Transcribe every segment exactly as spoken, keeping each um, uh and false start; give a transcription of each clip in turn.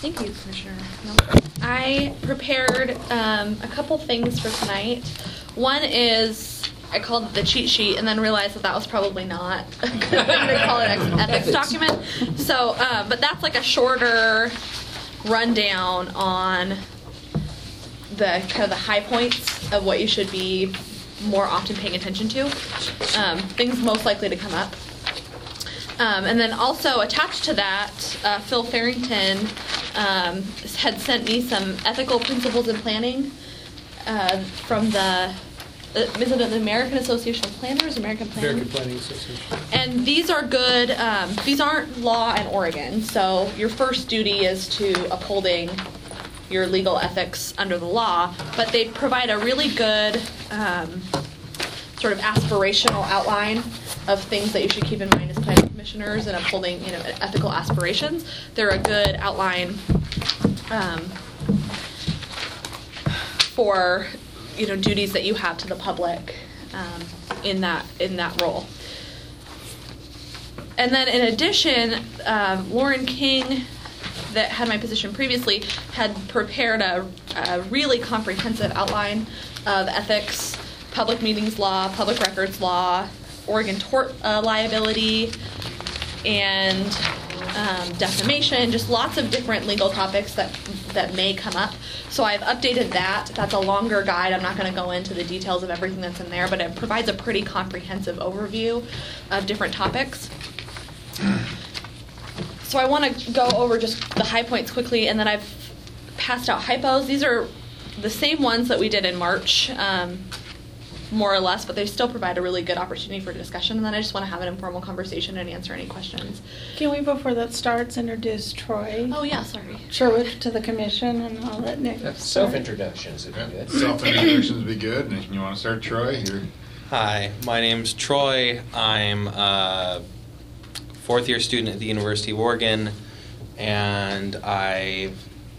Thank you, Commissioner. I prepared um, a couple things for tonight. One is, I called it the cheat sheet and then realized that that was probably not a good thing to call it an ethics document. So, uh, but that's like a shorter rundown on the kind of the high points of what you should be more often paying attention to, um, things most likely to come up. Um, and then also attached to that, uh, Phil Farrington um, had sent me some ethical principles in planning uh, from the, uh, is it the American Association of Planners? American Planning? American Planning Association. And these are good, um, these aren't law in Oregon, so your first duty is to upholding your legal ethics under the law, but they provide a really good um, sort of aspirational outline of things that you should keep in mind as planning commissioners and upholding, you know, ethical aspirations. They're a good outline um, for, you know, duties that you have to the public um, in that in that role. And then in addition, um, Lauren King, that had my position previously, had prepared a, a really comprehensive outline of ethics, public meetings law, public records law, Oregon tort uh, liability, and um, defamation, just lots of different legal topics that that may come up. So I've updated that. That's a longer guide. I'm not going to go into the details of everything that's in there, but it provides a pretty comprehensive overview of different topics. So I want to go over just the high points quickly, and then I've passed out hypos. These are the same ones that we did in March, um, more or less, but they still provide a really good opportunity for discussion. And then I just want to have an informal conversation and answer any questions. Can we, before that starts, introduce Troy Oh, yeah, sorry. Sherwood to the commission, and I'll let Nick start. Self-introductions would be good. Self-introductions would be good. And you want to start, Troy? You're... Hi, my name's Troy. I'm a fourth year student at the University of Oregon, and I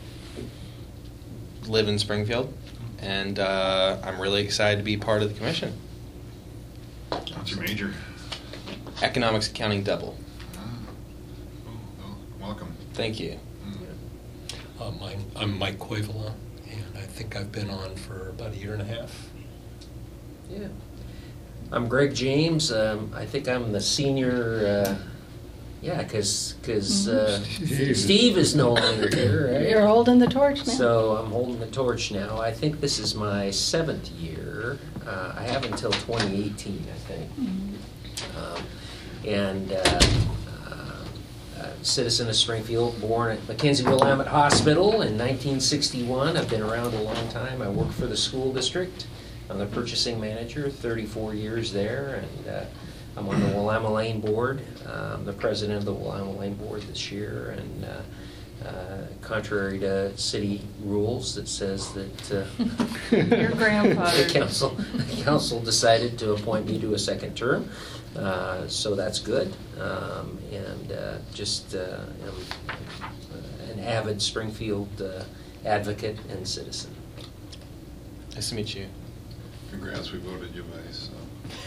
live in Springfield, and uh, I'm really excited to be part of the commission. What's your major? Economics, accounting, double. Ah. Oh, well, welcome. Thank you. Uh, my, I'm Mike Koivula, and I think I've been on for about a year and a half. Yeah. I'm Greg James. Um, I think I'm the senior, uh, yeah, because because uh, Steve is no longer here, right? You're holding the torch now. So I'm holding the torch now. I think this is my seventh year. Uh, I have until twenty eighteen, I think. Mm-hmm. um, and uh, uh, a citizen of Springfield, born at Mackenzie Willamette Hospital in nineteen sixty-one. I've been around a long time. I work for the school district. I'm the purchasing manager, thirty-four years there, and uh, I'm on the Willamette Lane board. Uh, I'm the president of the Willamette Lane board this year, and uh, uh, contrary to city rules that says that uh, Your grandfather. the council, the council decided to appoint me to a second term, uh, so that's good. Um, and uh, just uh, am an avid Springfield uh, advocate and citizen. Nice to meet you. Congrats, we voted you vice. So.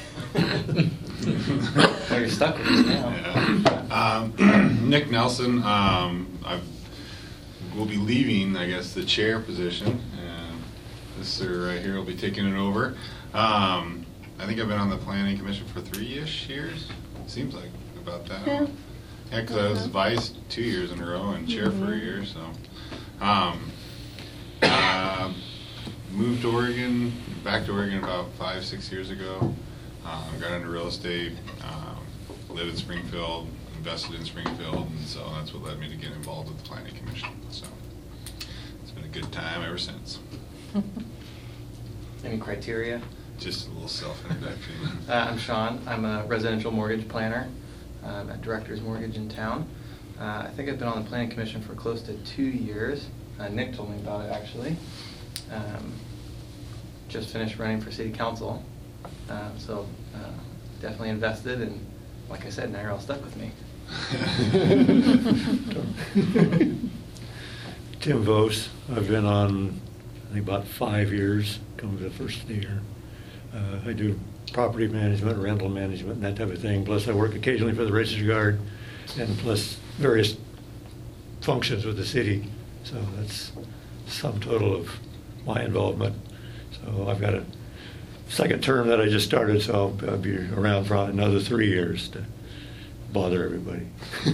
Oh, you're stuck with us now. Yeah. Um, Nick Nelson. Um, I will be leaving, I guess, the chair position, and this sir right here will be taking it over. Um, I think I've been on the planning commission for three-ish years. Seems like about that. Yeah. Yeah, because I was vice two years in a row and chair mm-hmm. for a year. So, um, uh, moved to Oregon, back to Oregon about five, six years ago. Um, got into real estate, um, lived in Springfield, invested in Springfield, and so that's what led me to get involved with the Planning Commission. So it's been a good time ever since. Any criteria? Just a little self-introduction. uh, I'm Sean. I'm a residential mortgage planner um, at Director's Mortgage in town. Uh, I think I've been on the Planning Commission for close to two years. Uh, Nick told me about it, actually. Um, just finished running for City Council. Uh, so uh, definitely invested, and like I said, now you're all stuck with me. Tim Vos. I've been on, I think, about five years, coming to the first of the year. Uh, I do property management, rental management, and that type of thing. Plus, I work occasionally for the Register Guard, and plus various functions with the city So that's sum total of my involvement. So I've got a second term that I just started, so I'll, I'll be around for another three years to bother everybody.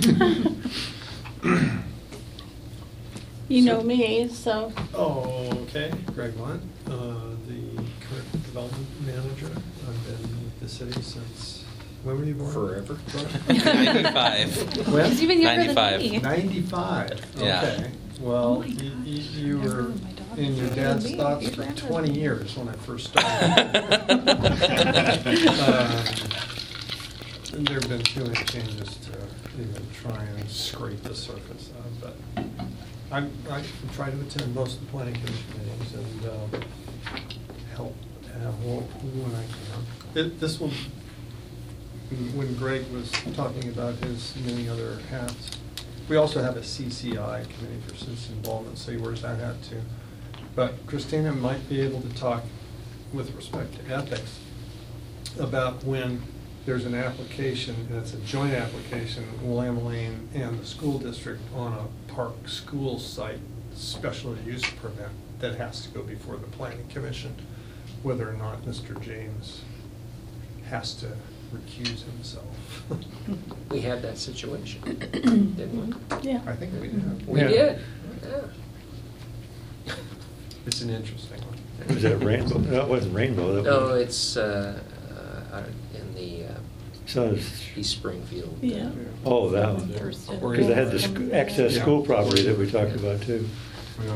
You know me, so. Oh, okay. Greg Lunt, uh, the current development manager. I've been with the city since, when were you born? Forever. ninety-five. When? He's even younger than ninety-five. me. ninety-five. Yeah. Okay. Well, you, you were in your dad's thoughts for twenty years when I first started. uh, and there have been too many changes to even try and scrape the surface of, but I, I try to attend most of the planning commission meetings and uh, help uh, when I can. It, this will, when Greg was talking about his many other hats, we also have a C C I, Committee for Citizen Involvement, so he wears that hat too. But Christina might be able to talk with respect to ethics about when there's an application, and it's a joint application, William Lane and the school district on a park school site special use permit that has to go before the planning commission, whether or not Mister James has to recuse himself. We had that situation, didn't we? Yeah. I think we did. We Yeah. did, yeah. It's an interesting one. Was that Rainbow? No, it wasn't Rainbow. That No, was, it's uh, uh, out in the uh, so it's, East Springfield. uh, Yeah. oh, that one. Because they had the sc- excess Yeah. school property that we talked about too. Yeah.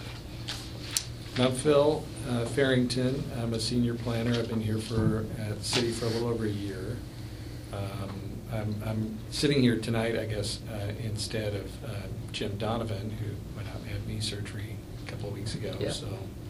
I'm Phil uh, Farrington. I'm a senior planner. I've been here for, at the city for a little over a year. Um, I'm, I'm sitting here tonight, I guess, uh, instead of uh, Jim Donovan, who went out and had knee surgery a couple of weeks ago. Yeah. So,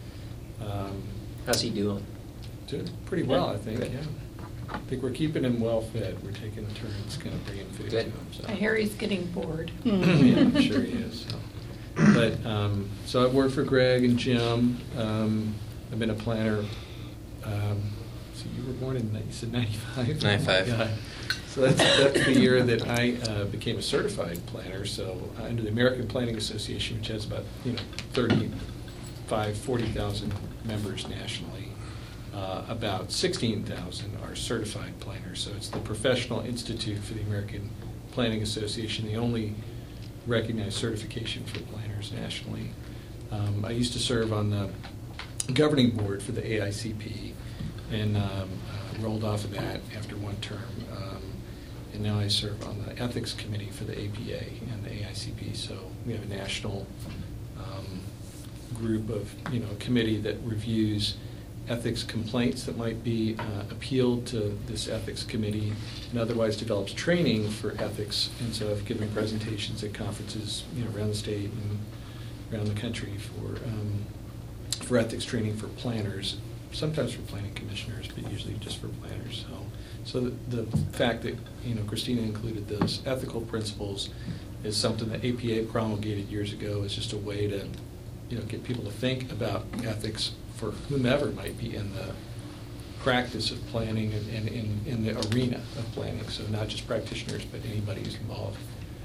um, How's he doing? doing pretty well, I think, Good. yeah. I think we're keeping him well fed. We're taking turns kind of bringing food to Good. him. So. I hear he's getting bored. Yeah, I'm sure he is. So. But, um, so I've worked for Greg and Jim. Um, I've been a planner. Um, so you were born in, you said ninety-five? ninety-five. Oh my God. So that's, that's the year that I uh, became a certified planner. So uh, under the American Planning Association, which has about, you know, thirty-five, forty thousand members nationally, uh, about sixteen thousand are certified planners. So it's the Professional Institute for the American Planning Association, the only recognized certification for planners nationally. Um, I used to serve on the governing board for the A I C P and um, uh, rolled off of that after one term. Um, and now I serve on the ethics committee for the A P A and the A I C P. So we have a national um, group of, you know, committee that reviews ethics complaints that might be uh, appealed to this ethics committee, and otherwise develops training for ethics. And so I've given presentations at conferences, you know, around the state and around the country for um, for ethics training for planners, sometimes for planning commissioners, but usually just for planners. So, so the, the fact that, you know, Christina included those ethical principles is something that A P A promulgated years ago. It's just a way to, you know, get people to think about ethics for whomever might be in the practice of planning and, and in, in the arena of planning. So not just practitioners, but anybody who's involved.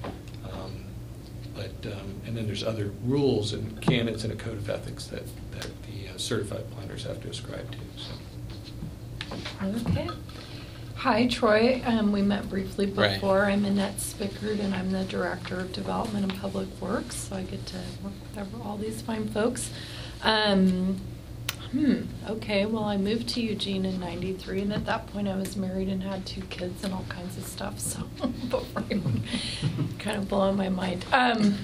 Um, but um, and then there's other rules and canons and a code of ethics that, that the uh, certified planners have to ascribe to. So. Okay. Hi, Troy. Um, we met briefly Right. before. I'm Annette Spickard, and I'm the Director of Development and Public Works, so I get to work with all these fine folks. Um, hmm, okay, well, I moved to Eugene in ninety-three, and at that point I was married and had two kids and all kinds of stuff, so before I kind of blowing my mind. Um,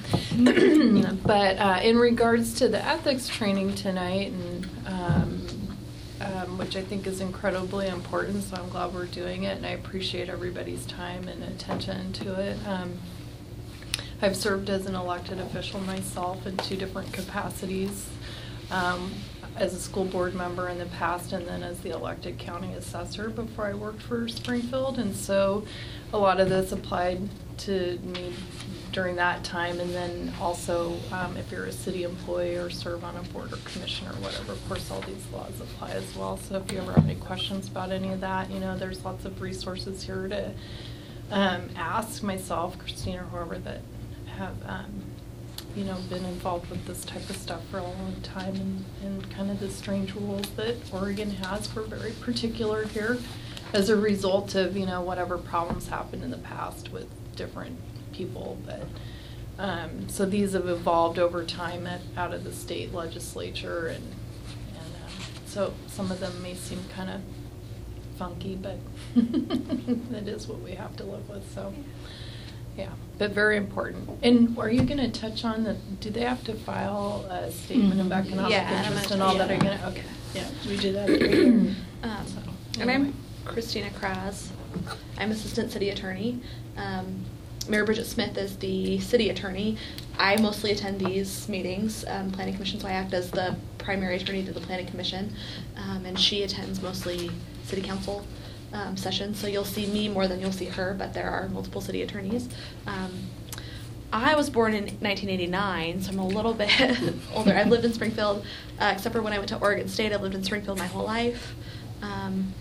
but uh, in regards to the ethics training tonight, and um, Um, which I think is incredibly important, so I'm glad we're doing it, and I appreciate everybody's time and attention to it. Um, I've served as an elected official myself in two different capacities, um, as a school board member in the past, and then as the elected county assessor before I worked for Springfield, and so a lot of this applied to me during that time, and then also um, if you're a city employee or serve on a board or commission or whatever, of course all these laws apply as well. So if you ever have any questions about any of that, you know, there's lots of resources here to um, ask myself, Christina, or whoever that have um, you know, been involved with this type of stuff for a long time, and, and kind of the strange rules that Oregon has. We're very particular here as a result of, you know, whatever problems happened in the past with different people. But um, so these have evolved over time at, out of the state legislature, and, and um, so some of them may seem kind of funky, but that is what we have to live with. So yeah, but very important. And are you going to touch on the, do they have to file a statement of economic Yeah, interest I'm and all yeah. that? Are gonna, okay, yeah, we do that every year. Um, So, and anyway. I'm Christina Kraz. I'm Assistant City Attorney. Um, Mayor Bridget Smith is the City Attorney. I mostly attend these meetings. Um, Planning Commission, so I act as the primary attorney to the Planning Commission, um, and she attends mostly City Council um, sessions. So you'll see me more than you'll see her, but there are multiple city attorneys. Um, I was born in nineteen eighty-nine, so I'm a little bit older. I've lived in Springfield, uh, except for when I went to Oregon State. I've lived in Springfield my whole life. Um,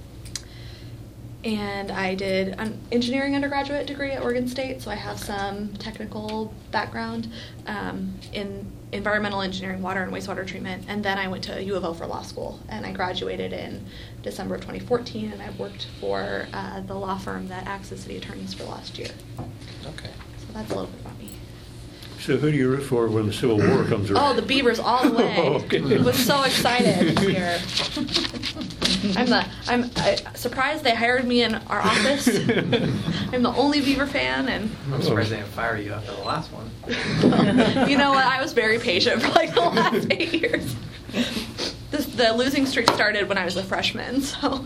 and I did an engineering undergraduate degree at Oregon State, so I have some technical background um, in environmental engineering, water and wastewater treatment. And then I went to U of O for law school, and I graduated in December of twenty fourteen, and I've worked for uh, the law firm that acts as city attorneys for the last year. Okay. So that's a little bit about me. So who do you root for when the Civil War comes around? Oh, the Beavers all the way. Oh, okay. I was so excited here. I'm the I'm I, surprised they hired me in our office. I'm the only Beaver fan, and I'm surprised they didn't fire you after the last one. you know what? I was very patient for like the last eight years. This, the losing streak started when I was a freshman, so.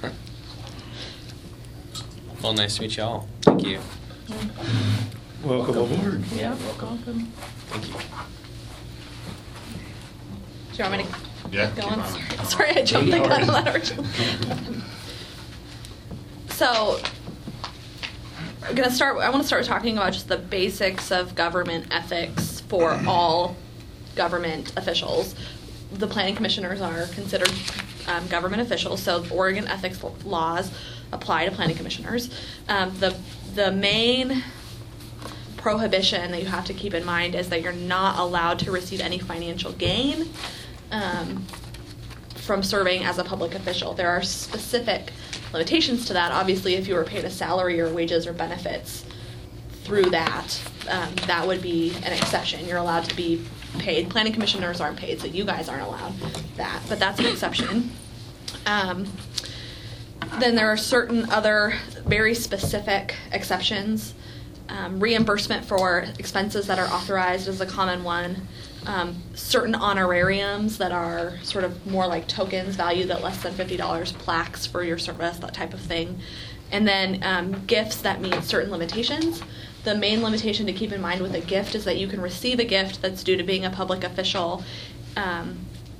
Well, nice to meet you all. Thank you. Welcome aboard. Yeah, welcome. Thank you. Do you want me to Yeah, go keep on? on. Sorry, sorry, I jumped the gun on that original. So, I'm gonna start. I want to start talking about just the basics of government ethics for all government officials. The planning commissioners are considered um, government officials, so Oregon ethics laws apply to planning commissioners. Um, the the main prohibition that you have to keep in mind is that you're not allowed to receive any financial gain um, from serving as a public official. There are specific limitations to that. Obviously, if you were paid a salary or wages or benefits through that, um, that would be an exception. You're allowed to be paid. Planning commissioners aren't paid, so you guys aren't allowed that, but that's an exception. Um, then there are certain other very specific exceptions. Um, reimbursement for expenses that are authorized is a common one. Um, certain honorariums that are sort of more like tokens valued at less than fifty dollars, plaques for your service, that type of thing. And then um, gifts that meet certain limitations. The main limitation to keep in mind with a gift is that you can receive a gift that's due to being a public official, um,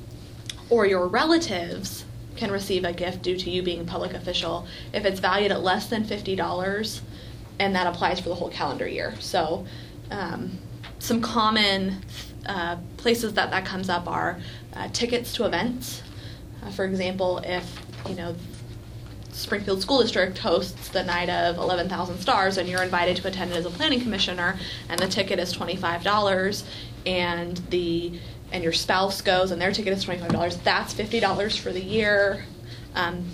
or your relatives can receive a gift due to you being a public official if it's valued at less than fifty dollars, and that applies for the whole calendar year. So um, some common uh, places that that comes up are uh, tickets to events. Uh, for example, if, you know, Springfield School District hosts the night of eleven thousand stars and you're invited to attend it as a planning commissioner, and the ticket is twenty-five dollars, and the and your spouse goes and their ticket is twenty-five dollars, that's fifty dollars for the year. Um,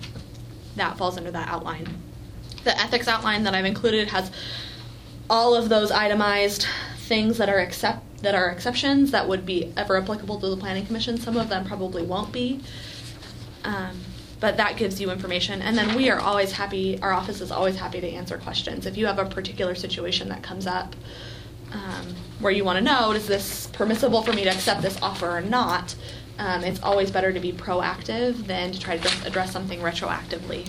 that falls under that outline. The ethics outline that I've included has all of those itemized things that are except that are exceptions that would be ever applicable to the Planning Commission. Some of them probably won't be, um, but that gives you information. And then we are always happy, our office is always happy to answer questions. If you have a particular situation that comes up um, where you want to know, is this permissible for me to accept this offer or not, um, it's always better to be proactive than to try to address, address something retroactively.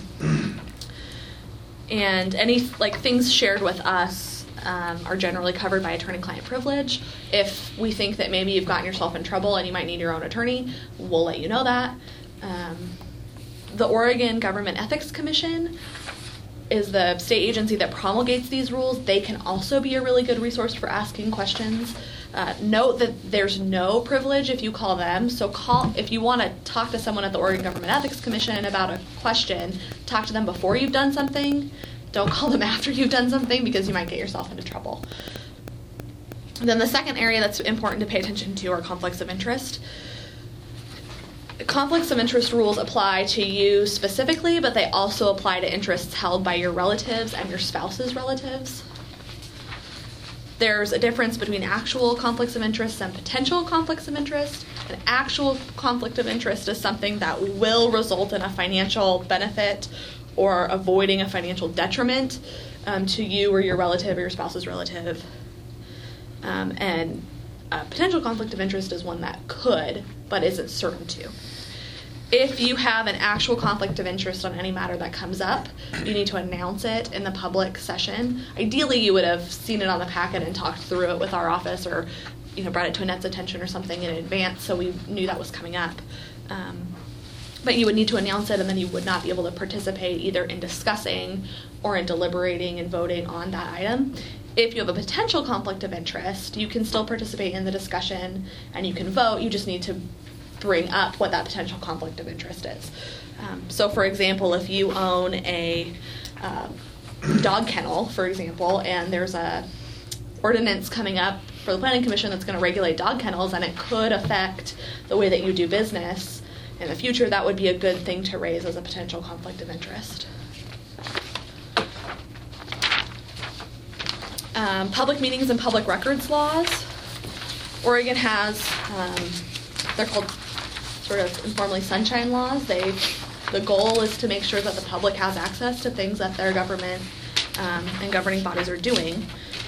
And any like things shared with us um, are generally covered by attorney-client privilege. If we think that maybe you've gotten yourself in trouble and you might need your own attorney, we'll let you know that. Um, the Oregon Government Ethics Commission is the state agency that promulgates these rules. They can also be a really good resource for asking questions. Uh, note that there's no privilege if you call them. So call if you want to talk to someone at the Oregon Government Ethics Commission about a question, talk to them before you've done something. Don't call them after you've done something because you might get yourself into trouble. Then the second area that's important to pay attention to are conflicts of interest. Conflicts of interest rules apply to you specifically, but they also apply to interests held by your relatives and your spouse's relatives. There's a difference between actual conflicts of interest and potential conflicts of interest. An actual conflict of interest is something that will result in a financial benefit or avoiding a financial detriment um, to you or your relative or your spouse's relative. Um, and a potential conflict of interest is one that could, but isn't certain to. If you have an actual conflict of interest on any matter that comes up, you need to announce it in the public session. Ideally, you would have seen it on the packet and talked through it with our office, or you know, brought it to Annette's attention or something in advance so we knew that was coming up. Um, but you would need to announce it, and then you would not be able to participate either in discussing or in deliberating and voting on that item. If you have a potential conflict of interest, you can still participate in the discussion and you can vote. You just need to bring up what that potential conflict of interest is. Um, so, for example, if you own a uh, dog kennel, for example, and there's a ordinance coming up for the Planning Commission that's going to regulate dog kennels, and it could affect the way that you do business in the future, that would be a good thing to raise as a potential conflict of interest. Um, public meetings and public records laws. Oregon has, um, they're called sort of informally sunshine laws. They, the goal is to make sure that the public has access to things that their government um, and governing bodies are doing.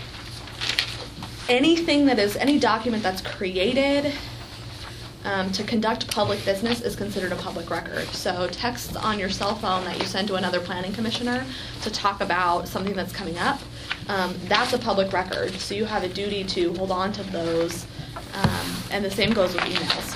Anything that is, any document that's created um, to conduct public business is considered a public record. So texts on your cell phone that you send to another planning commissioner to talk about something that's coming up, um, that's a public record. So you have a duty to hold on to those, um, and the same goes with emails.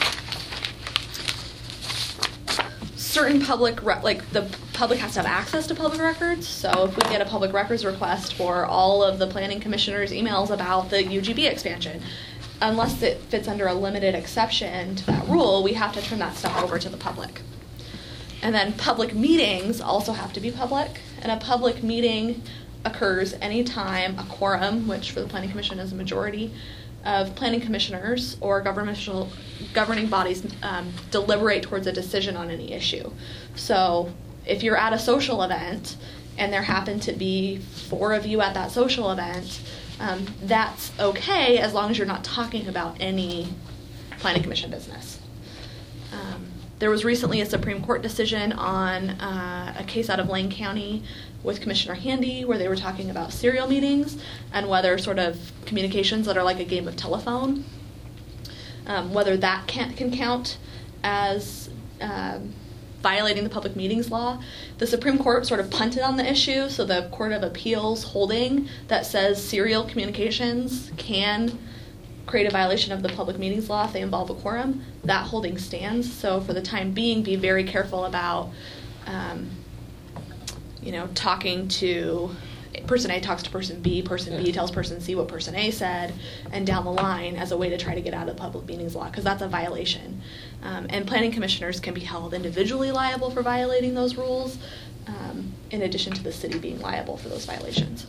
Certain public, re- like the public has to have access to public records. So if we get a public records request for all of the planning commissioners' emails about the U G B expansion, unless it fits under a limited exception to that rule, we have to turn that stuff over to the public. And then public meetings also have to be public. And a public meeting occurs anytime a quorum, which for the planning commission is a majority of planning commissioners or governmental governing bodies um, deliberate towards a decision on any issue. So if you're at a social event and there happen to be four of you at that social event, um, that's okay as long as you're not talking about any planning commission business. Um, there was recently a Supreme Court decision on uh, a case out of Lane County with Commissioner Handy, where they were talking about serial meetings and whether sort of communications that are like a game of telephone, um, whether that can, can count as um, violating the public meetings law. The Supreme Court sort of punted on the issue, so the Court of Appeals holding that says serial communications can create a violation of the public meetings law if they involve a quorum, that holding stands. So for the time being, be very careful about um, you know, talking to person A talks to person B, person B tells person C what person A said, and down the line as a way to try to get out of the public meetings law, because that's a violation. Um, and planning commissioners can be held individually liable for violating those rules, um, in addition to the city being liable for those violations.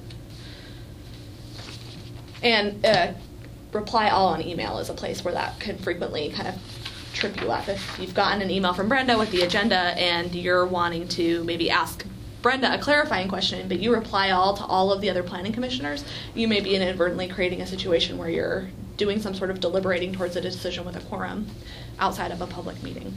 And uh, reply all on email is a place where that can frequently kind of trip you up. If you've gotten an email from Brenda with the agenda and you're wanting to maybe ask Brenda a clarifying question, but you reply all to all of the other planning commissioners, you may be inadvertently creating a situation where you're doing some sort of deliberating towards a decision with a quorum outside of a public meeting.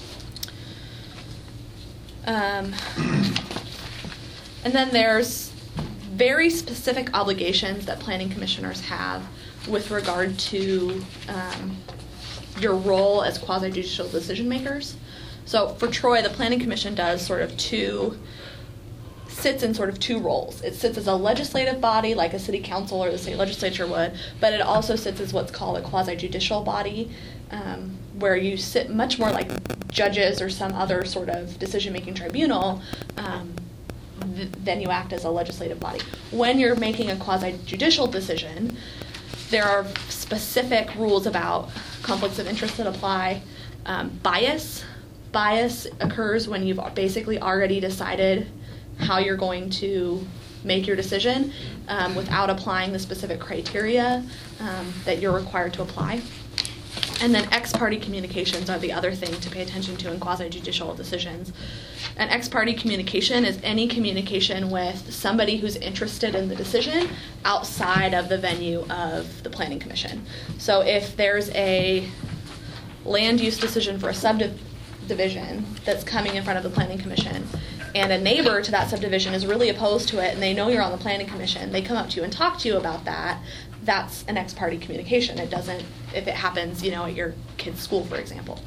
Um, and then there's very specific obligations that planning commissioners have with regard to um, your role as quasi-judicial decision makers. So for Troy, the Planning Commission does sort of two sits in sort of two roles. It sits as a legislative body, like a city council or the state legislature would, but it also sits as what's called a quasi-judicial body, um, where you sit much more like judges or some other sort of decision-making tribunal, um, th- then you act as a legislative body. When you're making a quasi-judicial decision, there are specific rules about conflicts of interest that apply. Um, bias. Bias occurs when you've basically already decided how you're going to make your decision um, without applying the specific criteria um, that you're required to apply. And then ex parte communications are the other thing to pay attention to in quasi-judicial decisions. An ex parte communication is any communication with somebody who's interested in the decision outside of the venue of the Planning Commission. So if there's a land use decision for a subdivision that's coming in front of the Planning Commission, and a neighbor to that subdivision is really opposed to it, and they know you're on the Planning Commission, they come up to you and talk to you about that, that's an ex parte communication. It doesn't, if it happens, you know, at your kid's school, for example.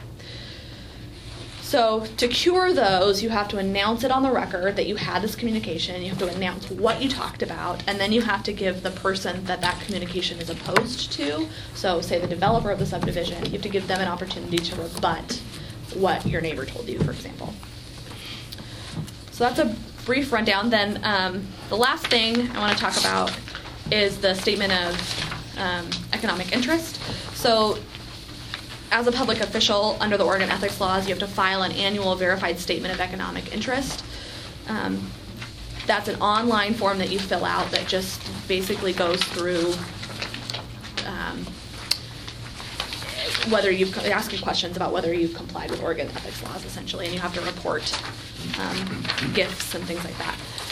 So to cure those, you have to announce it on the record that you had this communication, you have to announce what you talked about, and then you have to give the person that that communication is opposed to, so say the developer of the subdivision, you have to give them an opportunity to rebut what your neighbor told you, for example. So that's a brief rundown. Then um, the last thing I want to talk about is the statement of um, economic interest. So as a public official under the Oregon ethics laws, you have to file an annual verified statement of economic interest. Um, that's an online form that you fill out that just basically goes through um, whether you've, it asks you questions about whether you've complied with Oregon ethics laws, essentially, and you have to report um, gifts and things like that.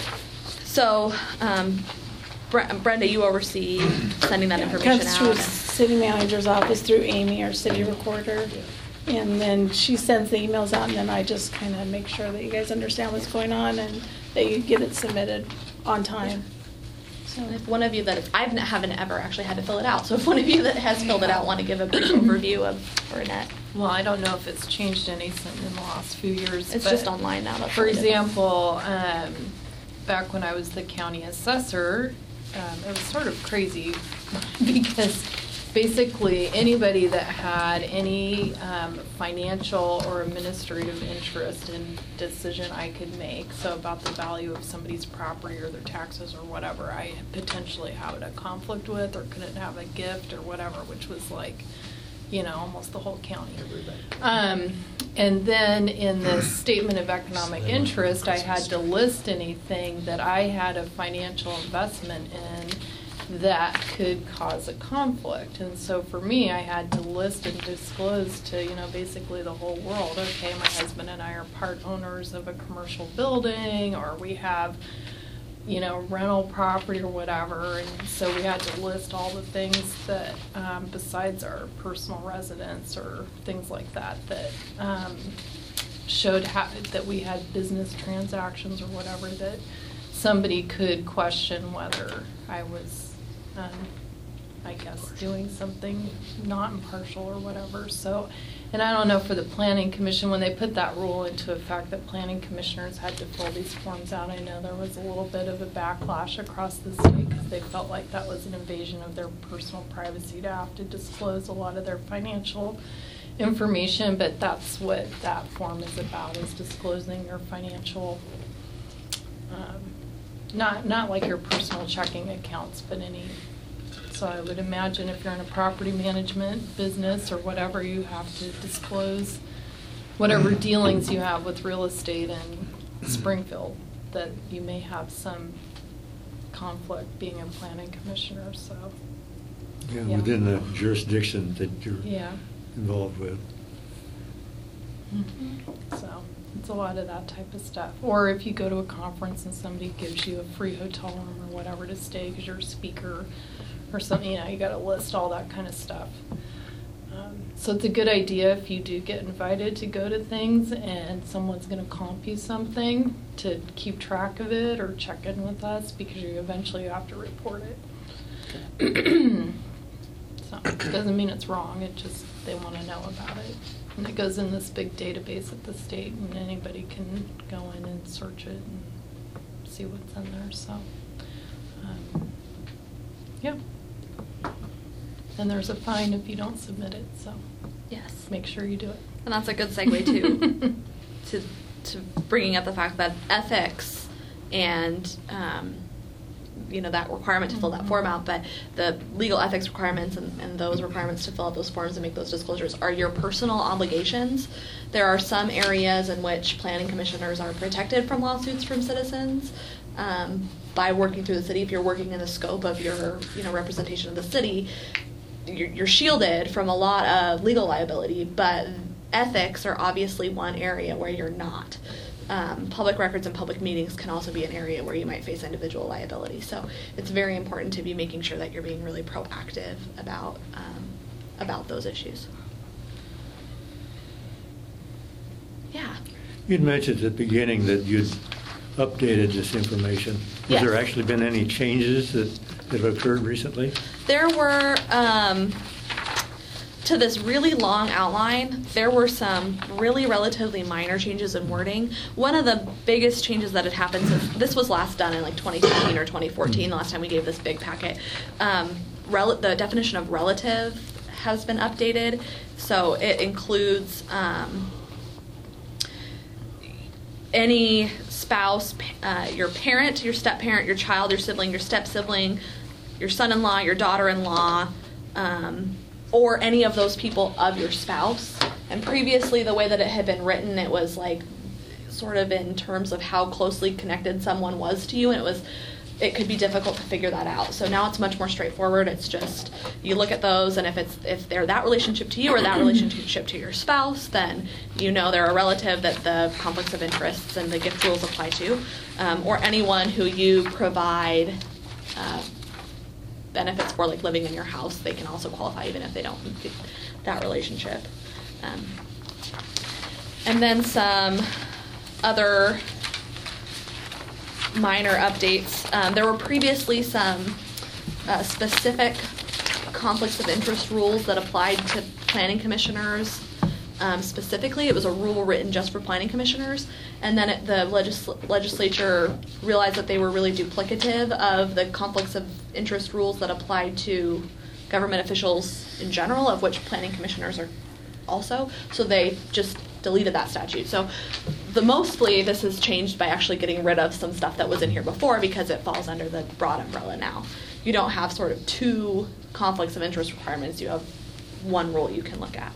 So um, Brenda, you oversee sending that yeah, information it comes out. through the city manager's office through Amy, our city recorder. And then she sends the emails out, and then I just kind of make sure that you guys understand what's going on and that you get it submitted on time. So if one of you that is, I haven't ever actually had to fill it out, so if one of you that has filled it out want to give a brief overview of Burnett. Well, I don't know if it's changed anything in the last few years. It's but just online now. That's for example, um, back when I was the county assessor, um, it was sort of crazy because basically anybody that had any um, financial or administrative interest in decision I could make, so about the value of somebody's property or their taxes or whatever, I potentially had a conflict with or couldn't have a gift or whatever, which was like, you know, almost the whole county. Um, and then in the statement of economic interest, I had to list anything that I had a financial investment in that could cause a conflict. And so for me, I had to list and disclose to, you know, basically the whole world, okay, my husband and I are part owners of a commercial building, or we have, you know, rental property or whatever. And so we had to list all the things that, um, besides our personal residence or things like that, that um, showed how, that we had business transactions or whatever, that somebody could question whether I was Um, I guess doing something not impartial or whatever. So, and I don't know for the Planning Commission, when they put that rule into effect that planning commissioners had to fill these forms out, I know there was a little bit of a backlash across the state because they felt like that was an invasion of their personal privacy to have to disclose a lot of their financial information, but that's what that form is about, is disclosing your financial um, Not not like your personal checking accounts, but any. So I would imagine if you're in a property management business or whatever, you have to disclose whatever dealings you have with real estate in Springfield, that you may have some conflict being a planning commissioner. So Yeah, yeah. within the jurisdiction that you're yeah. involved with. Mm-hmm. So it's a lot of that type of stuff. Or if you go to a conference and somebody gives you a free hotel room or whatever to stay because you're a speaker or something, you know, you got to list all that kind of stuff. Um, so it's a good idea if you do get invited to go to things and someone's going to comp you something, to keep track of it or check in with us, because you eventually have to report it. So it doesn't mean it's wrong, it just they want to know about it. And it goes in this big database at the state, and anybody can go in and search it and see what's in there. So, um, yeah. And there's a fine if you don't submit it, so yes, make sure you do it. And that's a good segue too, to to bringing up the fact that ethics and um, you know, that requirement to fill that form out, but the legal ethics requirements and, and those requirements to fill out those forms and make those disclosures are your personal obligations. There are some areas in which planning commissioners are protected from lawsuits from citizens. Um, by working through the city, if you're working in the scope of your, you know, representation of the city, you're, you're shielded from a lot of legal liability, but ethics are obviously one area where you're not. Um, public records and public meetings can also be an area where you might face individual liability. So it's very important to be making sure that you're being really proactive about um, about those issues. Yeah. You'd mentioned at the beginning that you'd updated this information. Has Yes. there actually been any changes that, that have occurred recently? There were, um, to this really long outline, there were some really relatively minor changes in wording. One of the biggest changes that had happened since, this was last done in like twenty fifteen or twenty fourteen, the last time we gave this big packet, um, rel- the definition of relative has been updated. So it includes um, any spouse, uh, your parent, your step-parent, your child, your sibling, your step-sibling, your son-in-law, your daughter-in-law, um, or any of those people of your spouse. And previously, the way that it had been written, it was like sort of in terms of how closely connected someone was to you, and it was it could be difficult to figure that out. So now it's much more straightforward. It's just you look at those, and if it's if they're that relationship to you or that relationship to your spouse, then you know they're a relative that the conflicts of interests and the gift rules apply to, um, or anyone who you provide uh, benefits for, like living in your house, they can also qualify even if they don't meet that relationship. Um, and then some other minor updates. Um, there were previously some uh, specific conflicts of interest rules that applied to planning commissioners. Um, specifically, it was a rule written just for planning commissioners, and then it, the legisl- legislature realized that they were really duplicative of the conflicts of interest rules that applied to government officials in general, of which planning commissioners are also. So they just deleted that statute. So the mostly this is changed by actually getting rid of some stuff that was in here before, because it falls under the broad umbrella now. You don't have sort of two conflicts of interest requirements. You have one rule you can look at.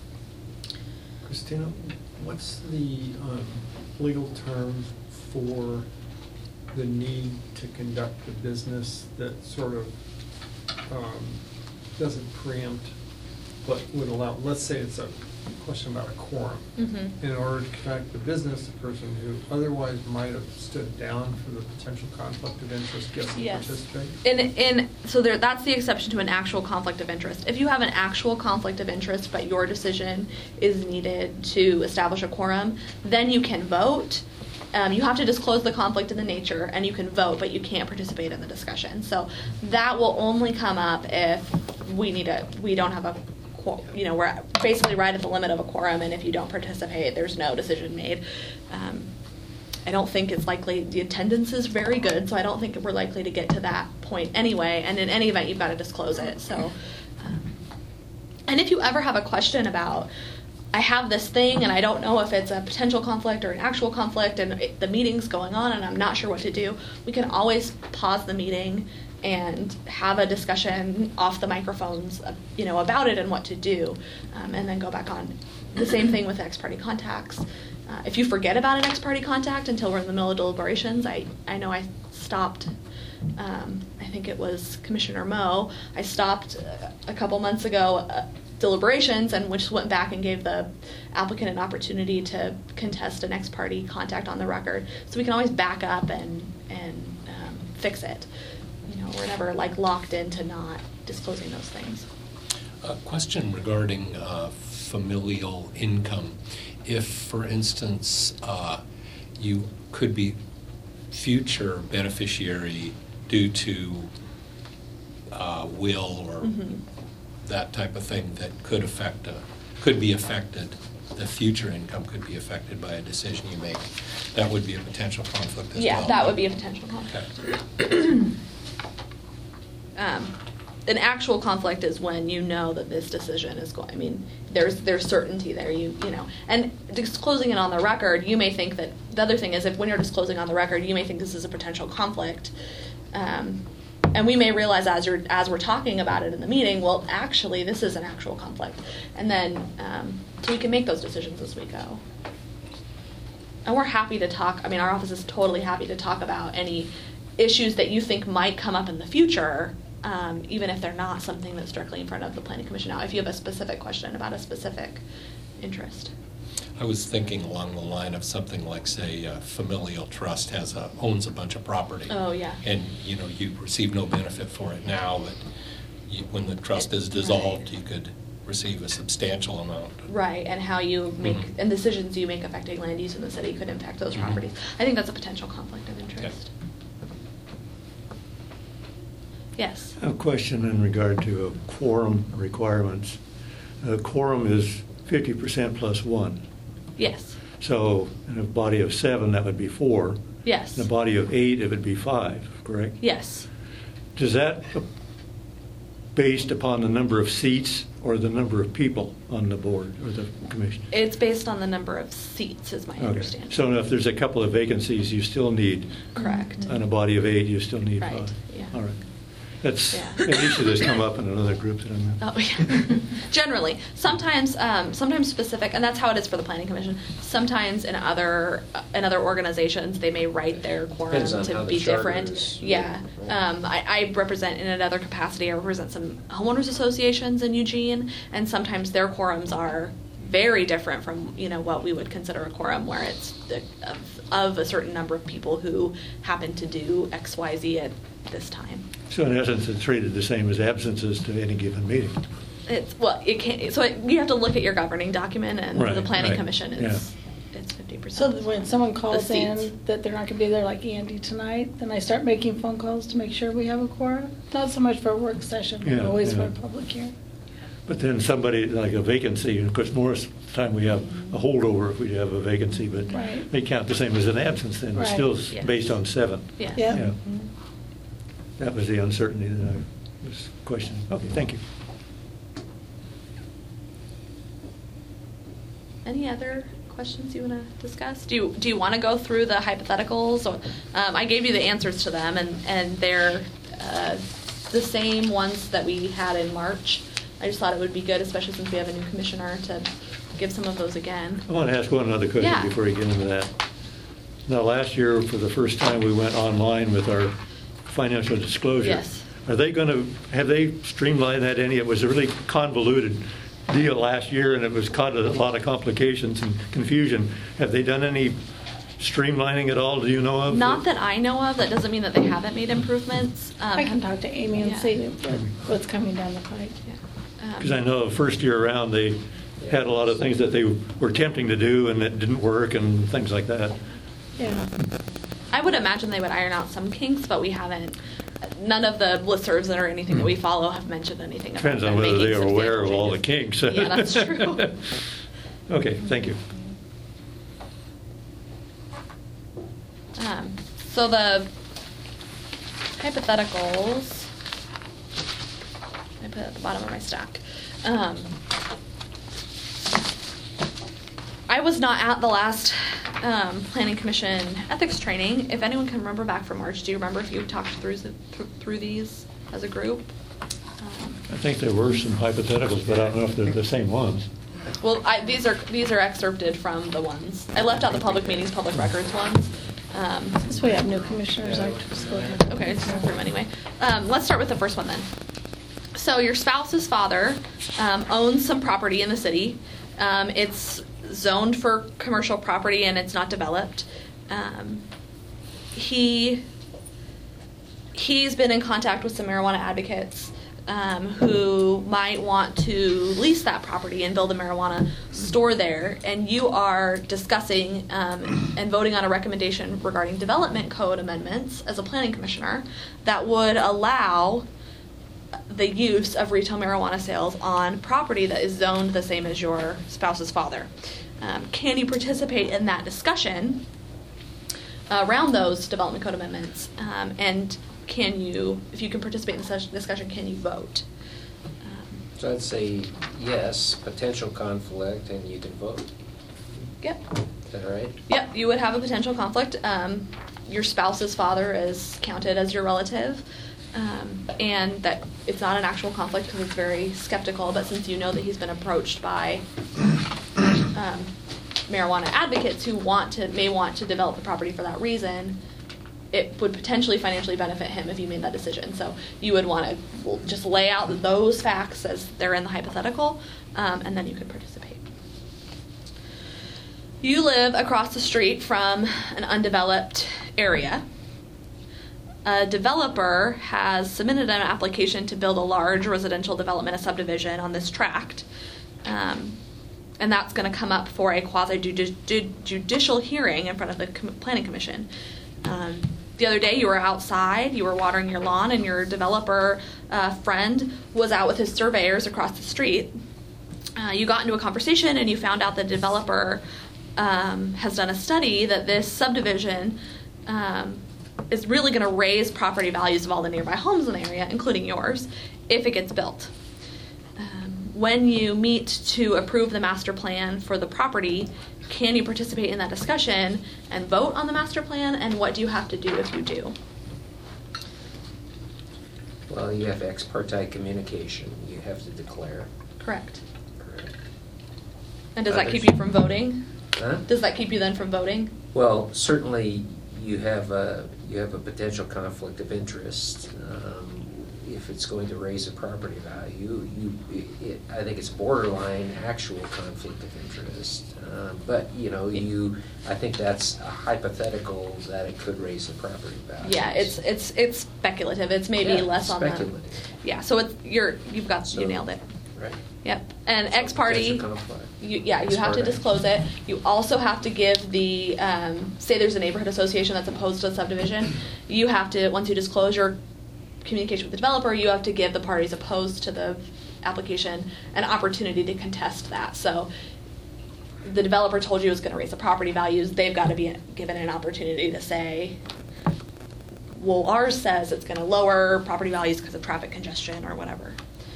Christina, what's the um, legal term for the need to conduct the business that sort of um, doesn't preempt but would allow, let's say it's a question about a quorum. Mm-hmm. In order to conduct the business, the person who otherwise might have stood down for the potential conflict of interest gets to Yes. participate? In, in, so there, that's the exception to an actual conflict of interest. If you have an actual conflict of interest, but your decision is needed to establish a quorum, then you can vote. Um, you have to disclose the conflict and the nature, and you can vote, but you can't participate in the discussion. So that will only come up if we need a, we don't have a, quor- you know, we're basically right at the limit of a quorum, and if you don't participate, there's no decision made. Um, I don't think it's likely, the attendance is very good, so I don't think we're likely to get to that point anyway, and in any event, you've got to disclose it. So, um, and if you ever have a question about, I have this thing and I don't know if it's a potential conflict or an actual conflict, and it, the meeting's going on and I'm not sure what to do, we can always pause the meeting and have a discussion off the microphones, uh, you know, about it and what to do, um, and then go back on. The same thing with ex parte contacts. Uh, if you forget about an ex parte contact until we're in the middle of deliberations, I, I know I stopped, um, I think it was Commissioner Moe, I stopped uh, a couple months ago uh, deliberations and just went back and gave the applicant an opportunity to contest an ex parte contact on the record. So we can always back up and, and um, fix it. You know, we're never like locked into not disclosing those things. A question regarding uh, familial income. If, for instance, uh, you could be future beneficiary due to uh, will or Mm-hmm. that type of thing that could affect, a, could be affected, the future income could be affected by a decision you make, that would be a potential conflict as Yeah, well. that would be a potential conflict. Okay. Um, an actual conflict is when you know that this decision is going. I mean, there's there's certainty there. You you know, and disclosing it on the record, you may think that the other thing is if when you're disclosing on the record, you may think this is a potential conflict, um, and we may realize as you're as we're talking about it in the meeting, well, actually, this is an actual conflict, and then um, so we can make those decisions as we go. And we're happy to talk. I mean, our office is totally happy to talk about any issues that you think might come up in the future, um, even if they're not something that's directly in front of the Planning Commission now, if you have a specific question about a specific interest. I was thinking along the line of something like, say, a familial trust has a, owns a bunch of property. Oh, yeah. And, you know, you receive no benefit for it now, but you, when the trust is dissolved, you could receive a substantial amount. Right, and how you make, Mhm. and decisions you make affecting land use in the city could impact those Mhm. properties. I think that's a potential conflict of interest. Yes. A question in regard to uh, quorum requirements. Uh, Quorum is fifty percent plus one. Yes. So in a body of seven, that would be four. Yes. In a body of eight, it would be five, correct? Yes. Does that, uh, based upon the number of seats or the number of people on the board or the commission? It's based on the number of seats, is my Okay. understanding. So if there's a couple of vacancies, you still need, Correct. on a body of eight, you still need Right, five? yeah. All right. That's Yeah. an issue that's come up in another group that I'm in. Oh, yeah. Generally, sometimes, um, sometimes specific, and that's how it is for the Planning Commission. Sometimes in other uh, in other organizations, they may write their quorum Depends on to how the be charter different. is. Yeah, um, I, I represent in another capacity. I represent some homeowners associations in Eugene, and sometimes their quorums are very different from you know what we would consider a quorum, where it's the, of, of a certain number of people who happen to do X, Y, Z at this time. So in essence, it's treated the same as absences to any given meeting. It's well, it can't. So it, you have to look at your governing document, and Right, the Planning right, Commission is it's fifty So percent. when someone calls The seats. in that they're not gonna be there, like Andy tonight, then I start making phone calls to make sure we have a quorum? Not so much for a work session, but Yeah, always for yeah. a public hearing. But then somebody, like a vacancy, and of course, most of the time we have a holdover if we have a vacancy, but Right. they count the same as an absence then. It's Right. still Yes. based on seven. Yeah. Yeah. Yeah. That was the uncertainty that I was questioning. Okay, thank you. Any other questions you want to discuss? Do you do you want to go through the hypotheticals? Or um, I gave you the answers to them, and and they're uh, the same ones that we had in March. I just thought it would be good, especially since we have a new commissioner, to give some of those again. I want to ask one other question Yeah. before we get into that. Now, last year, for the first time, we went online with our financial disclosure. Yes. Are they going to, have they streamlined that any? It was a really convoluted deal last year, and it was caused a lot of complications and confusion. Have they done any streamlining at all, do you know of? Not that I know of. That doesn't mean that they haven't made improvements. Um, I can talk to Amy and yeah. see what- what's coming down the pike. Um, Because I know the first year around, they had a lot of things that they were attempting to do, and it didn't work, and things like that. Yeah. I would imagine they would iron out some kinks, but we haven't. None of the listservs or anything that we follow have mentioned anything about Depends on them whether making they are aware of substantial all the changes. kinks. Yeah, that's true. Okay, thank you. Um, so the hypotheticals, I put at the bottom of my stack. Um, I was not at the last um, Planning Commission ethics training. If anyone can remember back from March, do you remember if you talked through th- through these as a group? Um, I think there were some hypotheticals, but I don't know if they're the same ones. Well, I, these are these are excerpted from the ones. I left out the public meetings, public records ones. Um, Since we have new commissioners, I just go ahead. okay, let's go through them anyway. Um, let's start with the first one then. So your spouse's father um, owns some property in the city. Um, it's zoned for commercial property and it's not developed. Um, he he's been in contact with some marijuana advocates um, who might want to lease that property and build a marijuana store there. And you are discussing um, and voting on a recommendation regarding development code amendments as a planning commissioner that would allow the use of retail marijuana sales on property that is zoned the same as your spouse's father. Um, can you participate in that discussion uh, around those development code amendments? Um, and can you, if you can participate in such discussion, can you vote? Um, So I'd say yes, potential conflict, and you can vote. yep. Is that right? Yep, you would have a potential conflict. Um, your spouse's father is counted as your relative. Um, and that it's not an actual conflict because it's very skeptical, but since you know that he's been approached by um, marijuana advocates who want to may want to develop the property for that reason, it would potentially financially benefit him if you made that decision. So you would want to just lay out those facts as they're in the hypothetical, um, and then you could participate. You live across the street from an undeveloped area. A developer has submitted an application to build a large residential development, a subdivision on this tract. Um, and that's going to come up for a quasi-judicial hearing in front of the Com- Planning Commission. Um, the other day you were outside, you were watering your lawn, and your developer uh, friend was out with his surveyors across the street. Uh, you got into a conversation and you found out the developer um, has done a study that this subdivision um, is really going to raise property values of all the nearby homes in the area, including yours, if it gets built. Um, when you meet to approve the master plan for the property, can you participate in that discussion and vote on the master plan, and what do you have to do if you do? Well, you have ex parte communication. You have to declare. Correct. Correct. And does that Others? keep you from voting? Huh? Does that keep you then from voting? Well, certainly you have a, you have a potential conflict of interest. Um, if it's going to raise the property value, you, it, I think it's borderline actual conflict of interest. Um, but, you know, you, I think that's a hypothetical that it could raise the property value. Yeah, it's it's it's speculative. It's maybe Yeah, less on the. speculative. Yeah, so it's you're you've got So- you nailed it. Right. Yep. And So ex parte. potential conflict. You, yeah, you Ex have to parte. disclose it. You also have to give the, um, say there's a neighborhood association that's opposed to a subdivision, you have to, once you disclose your communication with the developer, you have to give the parties opposed to the application an opportunity to contest that. So the developer told you it was going to raise the property values, they've got to be given an opportunity to say, well, ours says it's going to lower property values because of traffic congestion or whatever.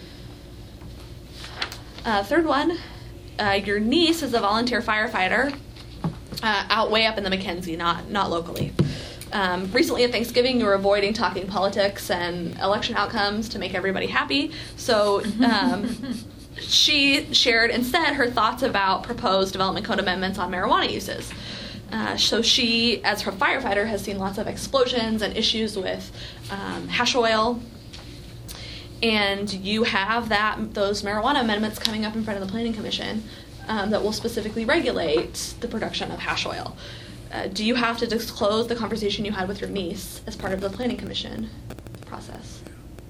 Uh, third one, uh, your niece is a volunteer firefighter uh, out way up in the McKenzie, not not locally. Um, recently at Thanksgiving, you were avoiding talking politics and election outcomes to make everybody happy. So um, she shared instead her thoughts about proposed development code amendments on marijuana uses. Uh, so she, as her firefighter, has seen lots of explosions and issues with um, hash oil. And you have that those marijuana amendments coming up in front of the Planning Commission um, that will specifically regulate the production of hash oil. Uh, do you have to disclose the conversation you had with your niece as part of the Planning Commission process?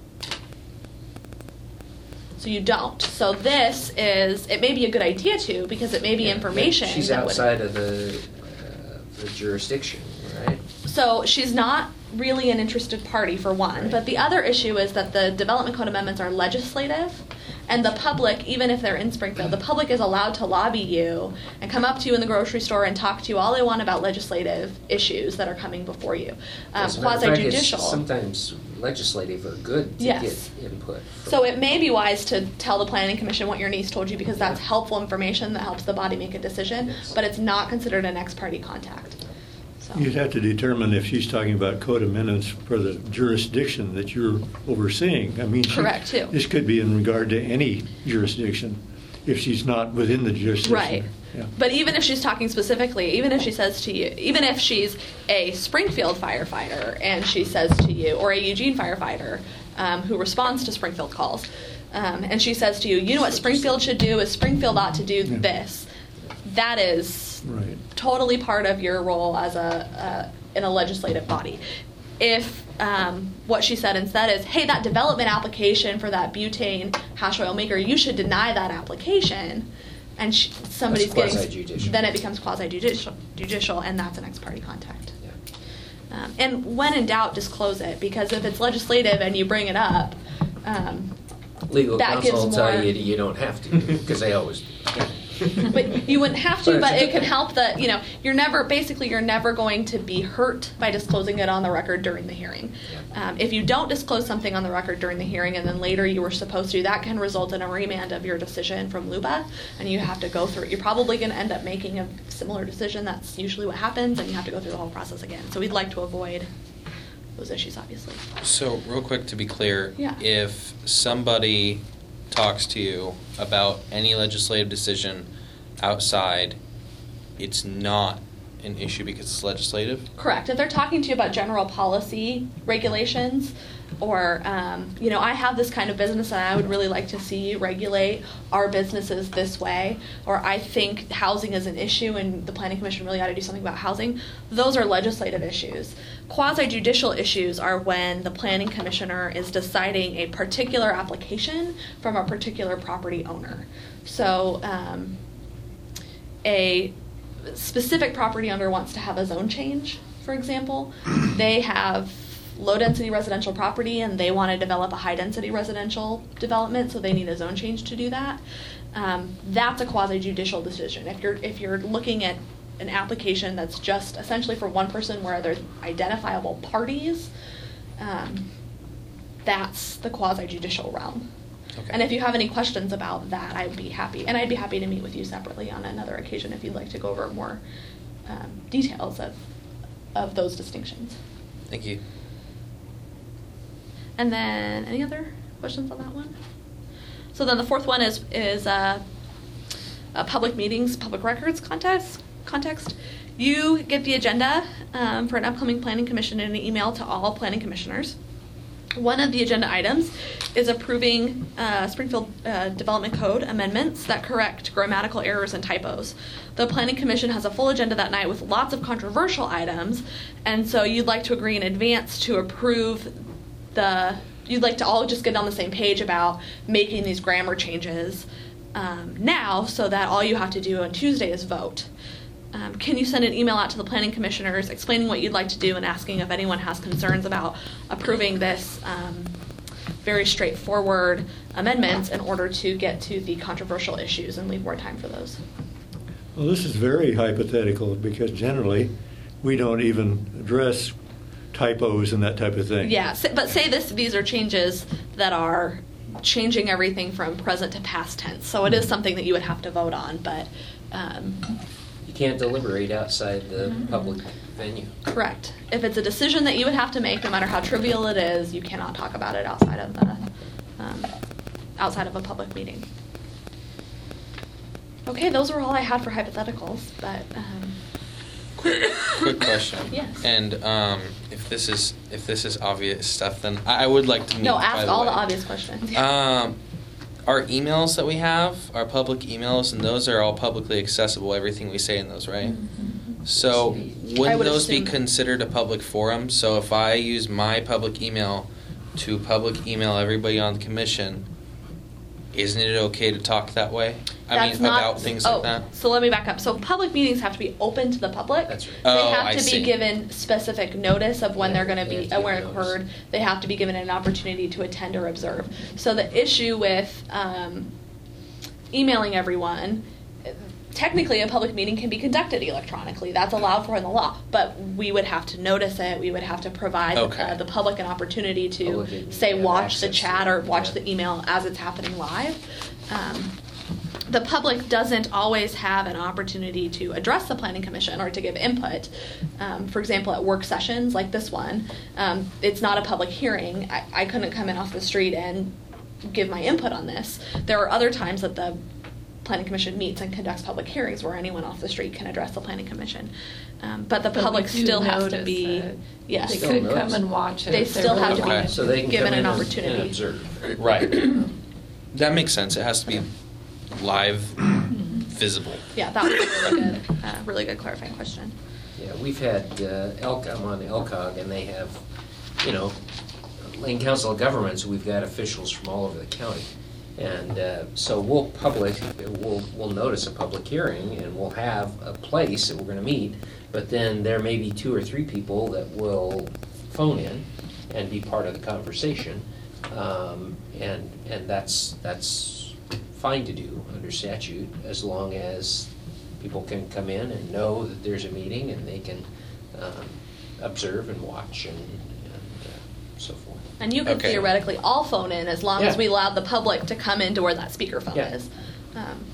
So you don't. So this is, it may be a good idea to, because it may be Yeah, information. She's that would- outside of the, uh, the jurisdiction, right? So she's not really an interested party, for one. Right. But the other issue is that the development code amendments are legislative, and the public, even if they're in Springfield, the public is allowed to lobby you and come up to you in the grocery store and talk to you all they want about legislative issues that are coming before you. Um, As a matter of fact, it's quasi-judicial. sometimes legislative are good to Yes. get input. from- So it may be wise to tell the Planning Commission what your niece told you, because that's helpful information that helps the body make a decision, Yes. but it's not considered an ex-party contact. So. You'd have to determine if she's talking about code amendments for the jurisdiction that you're overseeing. I mean, she- Correct, too. This could be in regard to any jurisdiction, if she's not within the jurisdiction. Right. Yeah. But even if she's talking specifically, even if she says to you, even if she's a Springfield firefighter and she says to you, or a Eugene firefighter um, who responds to Springfield calls, um, and she says to you, you know what Springfield should do is Springfield ought to do Yeah. this. That is Right. totally part of your role as a uh, in a legislative body. If um, what she said instead is, hey, that development application for that butane hash oil maker, you should deny that application, and sh- somebody's That's getting, quasi-judicial. then it becomes quasi-judicial, judicial, and that's an ex-party contact. Yeah. Um, and when in doubt, disclose it, because if it's legislative and you bring it up, um, Legal that counsel will gives tell more- you you don't have to, because they always do. but you wouldn't have to, But but it's- it can help that, you know, you're never, basically, you're never going to be hurt by disclosing it on the record during the hearing. Um, if you don't disclose something on the record during the hearing and then later you were supposed to, that can result in a remand of your decision from L U B A, and you have to go through, you're probably going to end up making a similar decision. That's usually what happens, and you have to go through the whole process again. So we'd like to avoid those issues, obviously. So, real quick to be clear, Yeah. if somebody talks to you about any legislative decision outside, it's not an issue because it's legislative? Correct. If they're talking to you about general policy regulations, or, um, you know, I have this kind of business and I would really like to see you regulate our businesses this way, or I think housing is an issue and the Planning Commission really ought to do something about housing, those are legislative issues. Quasi-judicial issues are when the Planning Commissioner is deciding a particular application from a particular property owner. So, um, a specific property owner wants to have a zone change, for example. They have low-density residential property and they want to develop a high-density residential development, so they need a zone change to do that. Um, that's a quasi-judicial decision. If you're if you're looking at an application that's just essentially for one person where there's identifiable parties, um, that's the quasi-judicial realm. Okay. And if you have any questions about that, I'd be happy, and I'd be happy to meet with you separately on another occasion if you'd like to go over more um, details of of those distinctions. Thank you. And then, any other questions on that one? So then the fourth one is is uh, uh, public meetings, public records context. Context. You get the agenda um, for an upcoming planning commission in an email to all planning commissioners. One of the agenda items is approving uh, Springfield uh, Development Code amendments that correct grammatical errors and typos. The Planning Commission has a full agenda that night with lots of controversial items, and so you'd like to agree in advance to approve the, you'd like to all just get on the same page about making these grammar changes um, now, so that all you have to do on Tuesday is vote. Um, can you send an email out to the planning commissioners explaining what you'd like to do and asking if anyone has concerns about approving this um, very straightforward amendments in order to get to the controversial issues and leave more time for those? Well, this is very hypothetical because generally we don't even address typos and that type of thing. Yeah, but say this, these are changes that are changing everything from present to past tense. So it is something that you would have to vote on, but... Um, You can't deliberate outside the Mm-hmm. public venue. Correct. If it's a decision that you would have to make, no matter how trivial it is, you cannot talk about it outside of the um, outside of a public meeting. Okay, those were all I had for hypotheticals, but um, Quick, quick question. Yes. And um, if this is if this is obvious stuff, then I, I would like to meet. no, by ask the all way. the obvious questions. Um, our emails that we have are public emails, and those are all publicly accessible. Everything we say in those, right? Mm-hmm. So I wouldn't would those be assume- considered a public forum? So if I use my public email to public email everybody on the commission, isn't it okay to talk that way? I That's mean, not, about things oh, like that. So let me back up. So public meetings have to be open to the public. That's right. They Oh, have I to see. be given specific notice of when Yeah, they're going to they be have to give when notice. occurred. They have to be given an opportunity to attend or observe. So the issue with um, emailing everyone, technically a public meeting can be conducted electronically. That's allowed for in the law. But we would have to notice it. We would have to provide Okay. uh, the public an opportunity to Public would say have watch the access to chat it, or watch yeah. the email as it's happening live. Um, the public doesn't always have an opportunity to address the planning commission or to give input. Um, for example, at work sessions like this one, um, it's not a public hearing. I, I couldn't come in off the street and give my input on this. There are other times that the planning commission meets and conducts public hearings where anyone off the street can address the planning commission. Um, but the But we public do still has to notice be, that yes. They Still could notice. come and watch it. They if they still really have to be wanted. So they can given come an in and- opportunity. and observe. Right. That makes sense. It has to be live, visible. Yeah, that was a really good, uh, really good clarifying question. Yeah, we've had uh, Elk, I'm on L C O G, and they have, you know, Lane Council of Governments, we've got officials from all over the county. And uh, so we'll public, we'll, we'll notice a public hearing, and we'll have a place that we're gonna meet, but then there may be two or three people that will phone in and be part of the conversation. Um, and, and that's, that's fine to do under statute, as long as people can come in and know that there's a meeting, and they can um, observe and watch and, and uh, so forth. And you could Okay. theoretically all phone in as long as Yeah. we allowed the public to come into where that speakerphone Yeah. is. Um,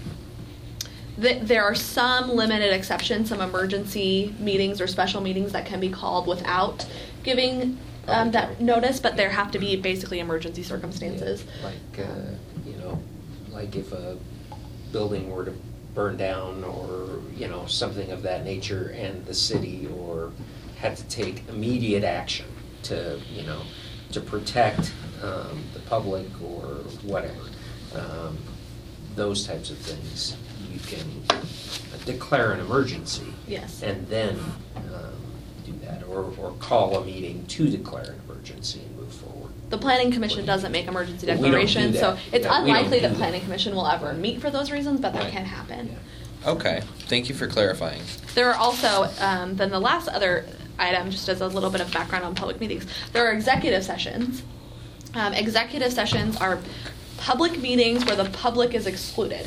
th- there are some limited exceptions, some emergency meetings or special meetings that can be called without giving um, that notice, but there have to be basically emergency circumstances. Yeah, Like, uh, you know, like if a building were to burned down or, you know, something of that nature, and the city or had to take immediate action to, you know, to protect um, the public or whatever, um, those types of things, you can declare an emergency. Yes. And then um, do that, or, or call a meeting to declare an emergency and move forward. The planning commission doesn't make emergency Well, we don't do declarations, so that. it's Yeah, we don't unlikely do that that. planning commission will ever meet for those reasons, but that Right. can happen. Yeah. Okay, thank you for clarifying. There are also, um, then the last other item, just as a little bit of background on public meetings, there are executive sessions. Um, executive sessions are public meetings where the public is excluded.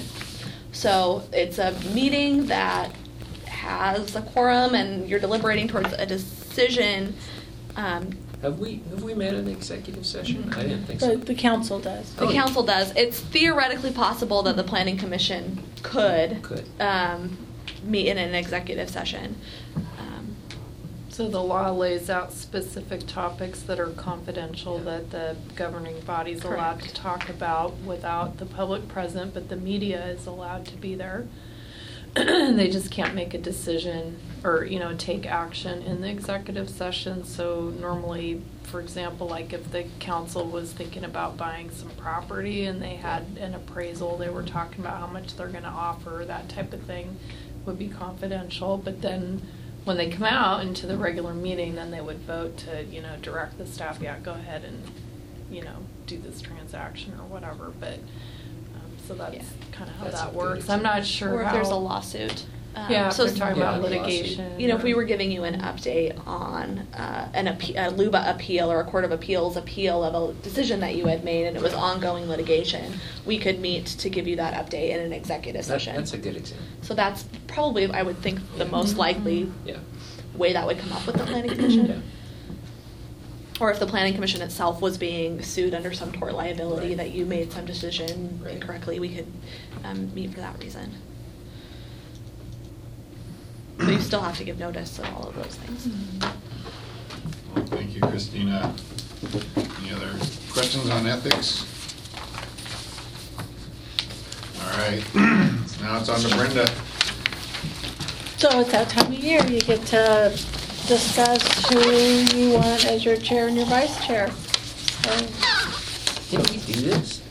So it's a meeting that has a quorum and you're deliberating towards a decision. Um, Have we, have we met an executive session? I didn't think so. The, the council does. The Oh. council does. It's theoretically possible that the planning commission could, Could. um, meet in an executive session. Um, So the law lays out specific topics that are confidential that the governing body's allowed to Correct. talk about without the public present, but the media is allowed to be there. They just can't make a decision or, you know, take action in the executive session. So normally, for example, like if the council was thinking about buying some property and they had an appraisal, they were talking about how much they're gonna offer, that type of thing would be confidential. But then when they come out into the regular meeting, then they would vote to, you know, direct the staff, yeah, go ahead and, you know, do this transaction or whatever. But, um, so that's Yeah. kind of how That's a that good works. I'm not sure Or if how. there's a lawsuit. Um, Yeah, if so they're talking Yeah, about lawsuit. litigation. You know, if we or- were giving you an update on uh, an appe- a L U B A appeal or a Court of Appeals appeal of a decision that you had made and it was ongoing litigation, we could meet to give you that update in an executive That- session. That's a good example. So that's probably, I would think, the Yeah. most likely Yeah. way that would come up with the planning commission. Yeah. Or if the planning commission itself was being sued under some tort liability Right. that you made some decision Right. incorrectly, we could um, meet for that reason. But you still have to give notice of all of those things. Well, thank you, Christina. Any other questions on ethics? All right, now it's on to Brenda. So it's that time of year, you get to discuss who you want as your chair and your vice chair. So, Didn't we do this?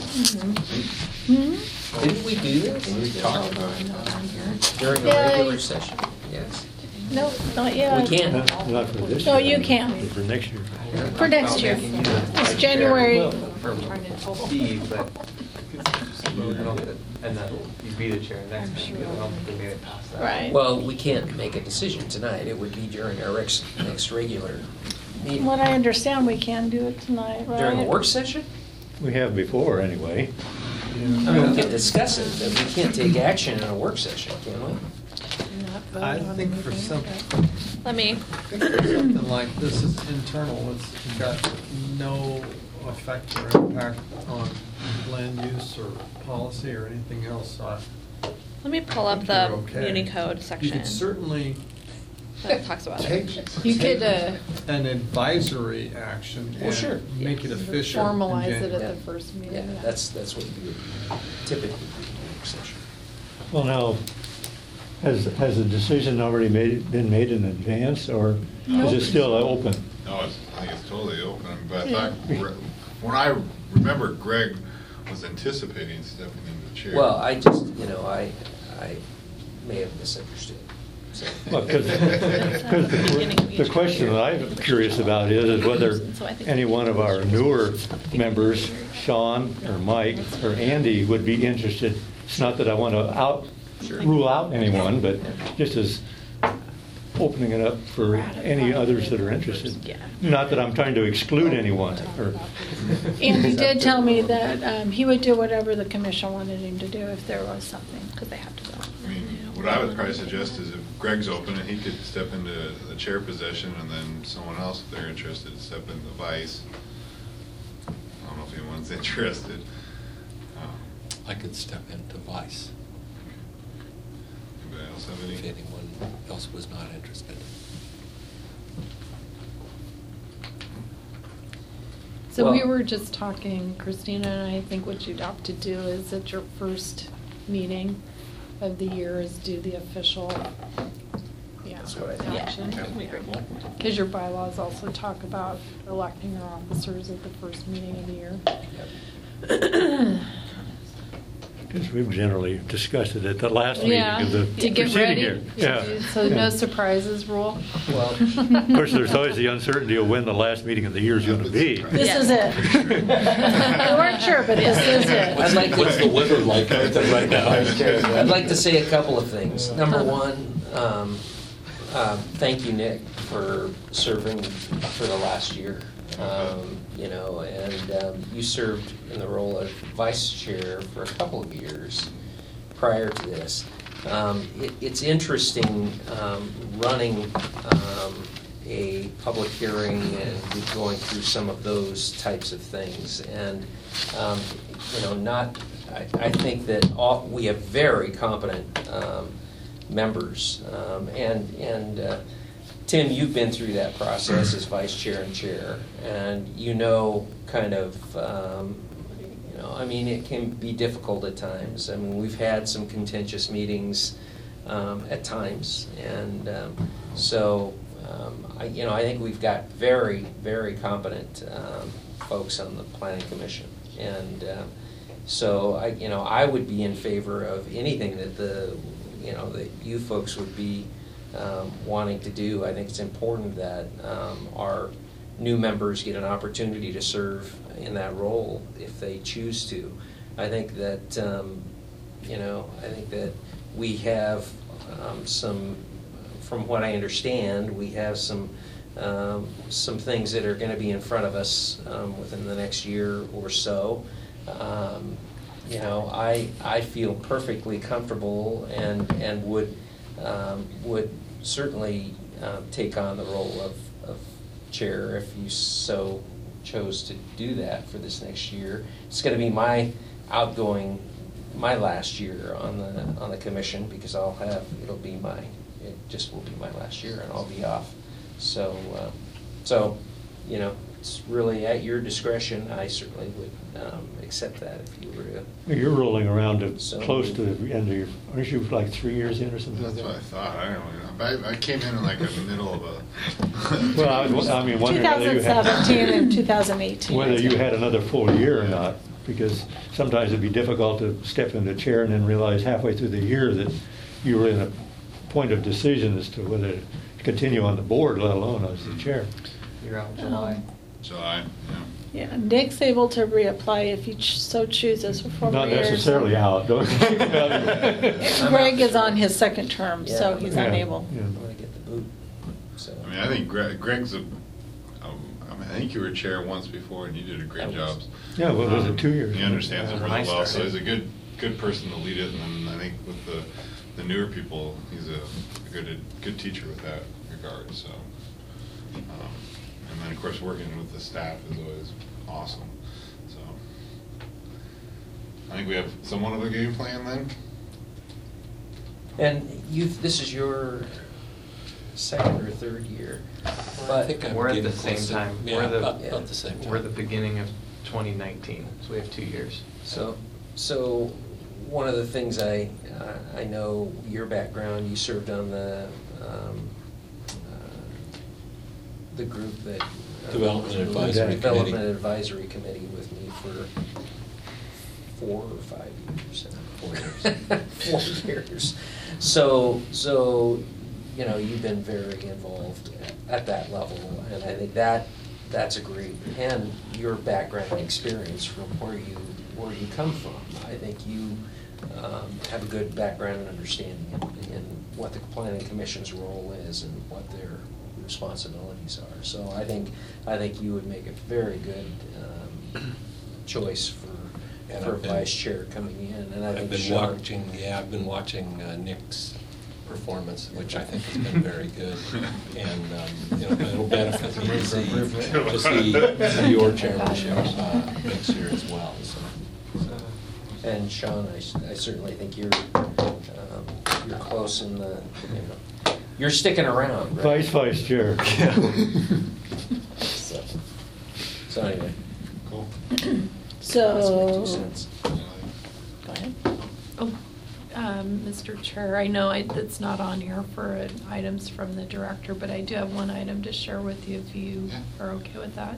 hmm? Didn't we do this? We talked about it. During a Yeah, regular you- session? Yes. No, not yet. We can't. Not not for this No, year. you can. For next year. For next year. It's January. For Steve, but, I don't think- and then you be the chair next time, because I don't think they made it past that. Right. Well, we can't make a decision tonight. It would be during our next, next regular meeting. What I understand, we can do it tonight, right? During a work session? We have before, anyway. I mean, we can discuss it, but we can't take action in a work session, can we? Not vote I on think for anything, some, but- Let me, I think for something like this is internal, it's got no effect or impact on land use or policy or anything else, so I let me pull up think the you're okay. Muni Code You section could certainly that talks about it. take, You could, uh, an advisory action Well, sure. and make it official. in Formalize it January. at the first meeting. Yeah, that's, that's what you would typically do in a work session. Well, now, has, has a decision already made, been made in advance, or is it still open? No, it's, I think it's totally open, but I Yeah. thought, Gre- when I remember Greg was anticipating stepping into the chair. Well, I just, you know, I, I may have misunderstood. So- Well, 'cause- 'cause the, the question that I'm curious about is, is whether any one of our newer members, Sean or Mike or Andy, would be interested. It's not that I want to out, rule out anyone, but just as opening it up for any others that are interested. Not that I'm trying to exclude anyone, or. And he did tell me that um, he would do whatever the commission wanted him to do if there was something, because they have to go. I mean, what I would probably suggest is if Greg's open, and he could step into the chair position, and then someone else, if they're interested, step into the vice. I don't know if anyone's interested. Um, I could step into vice Anybody else have if any? anyone else was not interested. So we Well- were just talking, Christina and I think what you'd have to do is at your first meeting, of the year is do the official, yeah, That's what I think. action. Okay. Because your bylaws also talk about electing our officers at the first meeting of the year. Because we've generally discussed it at the last meeting Yeah, of the to get preceding ready. year. to Yeah. do- So Yeah. no surprises rule. Well, Of course, there's always the uncertainty of when the last meeting of the year is going to be. This Yeah. is it. We weren't sure, but this is it. I'd like to- What's the weather like out there right now? I'd like to say a couple of things. Number one, um, um, thank you, Nick, for serving for the last year. Um, You know, and um, you served in the role of vice chair for a couple of years prior to this. Um, it- It's interesting um, running um, a public hearing and going through some of those types of things. And, um, you know, not, I I think that all, we have very competent um, members. Um, And, and uh, Tim, you've been through that process as vice chair and chair, and you know kind of, um, you know, I mean, it can be difficult at times. I mean, we've had some contentious meetings um, at times, and um, so, um, I, you know, I think we've got very, very competent um, folks on the planning commission, and um, so I, you know, I would be in favor of anything that the, you know, that you folks would be Um, wanting to do. I think it's important that um, our new members get an opportunity to serve in that role if they choose to. I think that, um, you know, I think that we have um, some, from what I understand, we have some um, some things that are going to be in front of us um, within the next year or so. Um, you know, I I feel perfectly comfortable and and would um, would certainly um, take on the role of, of chair if you so chose to do that for this next year. It's going to be my outgoing, my last year on the on the commission because I'll have it'll be my it just will be my last year and I'll be off. So uh, so you know it's really at your discretion. I certainly would um, accept that if you were to. You're rolling around to So- close to the end of your, aren't you like three years in or something? That's what I thought. I don't know. But I, I came in like in the middle of a. Well, I was- I mean, wondering whether you had- twenty seventeen and two thousand eighteen. Whether you had another full year or not, because sometimes it'd be difficult to step into chair and then realize halfway through the year that you were in a point of decision as to whether to continue on the board, let alone as the chair. You're out in July. Um, July, yeah. Yeah, Nick's able to reapply if he ch- so chooses for four more Not years. necessarily out, don't Greg is on his second term, so Yeah. he's Yeah. unable. Yeah. I'm going to get the boot. So. I mean, I think Greg, Greg's a, um, I mean, I think you were chair once before and you did a great That job. was- Yeah, well, was it two years? He understands it When really I well, so started. he's a good, good person to lead it, and then I think with the, the newer people, he's a a good, good teacher with that regard, so. um, And then, of course, working with the staff is always awesome, so. I think we have somewhat of a game plan then. And you, this is your second or third year. I But think I'm We're at getting the same close to- time. Yeah, We're the- about, about the same time. We're the beginning of twenty nineteen, so we have two years. So, so one of the things I, I- I know your background, you served on the, um, uh, the group that. uh, Development Advisory Development Committee. Advisory Committee with me for four or five years. Four years. Four years. So, so, you know, you've been very involved at- at that level, and I think that, that's a great, and your background and experience from where you, where you come from. I think you um, have a good background and understanding in, in what the planning commission's role is and what their responsibilities are. So I think, I think you would make a very good um, choice for, And for I've been- vice chair coming in, and I I've think been Sean. watching, yeah, I've been watching uh, Nick's performance, which I think has been very good. And, um, you know, it'll benefit me to see, to see see your chairmanship uh, next year as well, so. And Sean, I s- I certainly think you're, um, you're close in the, you know, you're sticking around, right? Vice vice chair. So, so anyway. Cool. That's my two So, cents. go ahead. Oh, um, Mister Chair. I know I, it's not on here for uh, items from the director, but I do have one item to share with you if you are okay with that.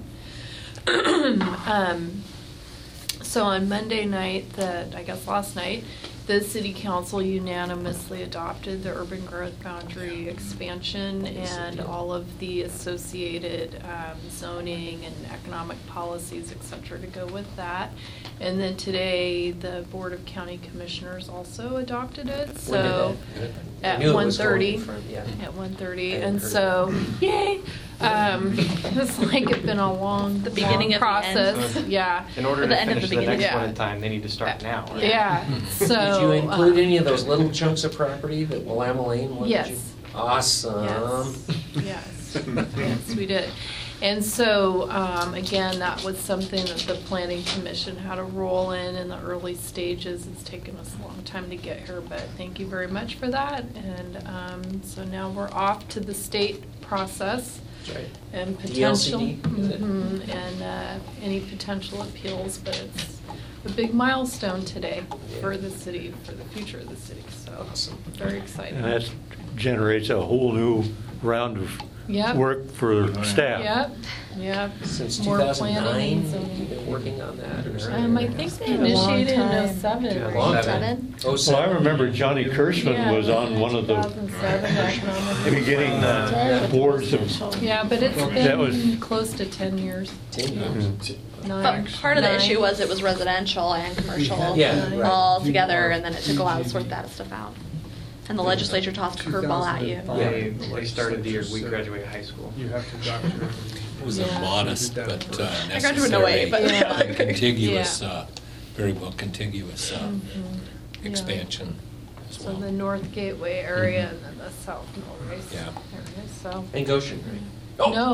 um, so on Monday night, the, I guess last night, the City Council unanimously adopted the urban growth boundary expansion and all of the associated um, zoning and economic policies, et cetera, to go with that. And then today, the Board of County Commissioners also adopted it. So When did that- I knew at it one was going thirty. from- yeah. At one thirty, I and heard so yay! Um, it's like it's been a long, The beginning long of the end. process. Yeah. In order For to the end of finish the the beginning. next one Yeah. in time, they need to start now. right? Yeah. So. Did you include um, any of those little chunks of property that Willamette Lane wanted you? Yes. Awesome. Yes, yes, yes, we did. And so, um, again, that was something that the Planning Commission had a role in in the early stages. It's taken us a long time to get here, but thank you very much for that. And um, so now we're off to the state process. That's right. And D L C potential, D, is it? mhm, and uh, any potential appeals, but it's a big milestone today for the city, for the future of the city. So, Awesome. very exciting. And that generates a whole new round of Yep. work for staff. Yep, yep. Since More two thousand planning nine, and zoning. you've been working on that? or Um, I something? think they been a long initiated in time. oh seven. Long right? time. Oh, Well, I seven. remember Johnny Kirschman was on one of the two thousand seven economic. beginning uh, boards of, Yeah, but it's That was- been close to ten years. Ten years. Nine. But part of the Nine. issue was it was residential and commercial Yeah, right. all together, and then it took a while to sort that stuff out. And the legislature tossed a curveball at you. They, they started the year we graduated high school. You have to doctor. It was a Yeah. modest but uh, I graduated in oh eight, necessary, but- uh, contiguous, Yeah. uh, very well contiguous uh, Mhm. Yeah. expansion as So well. the North Gateway area and then the South Millrace Yeah. area, so. And Goshen, right? No.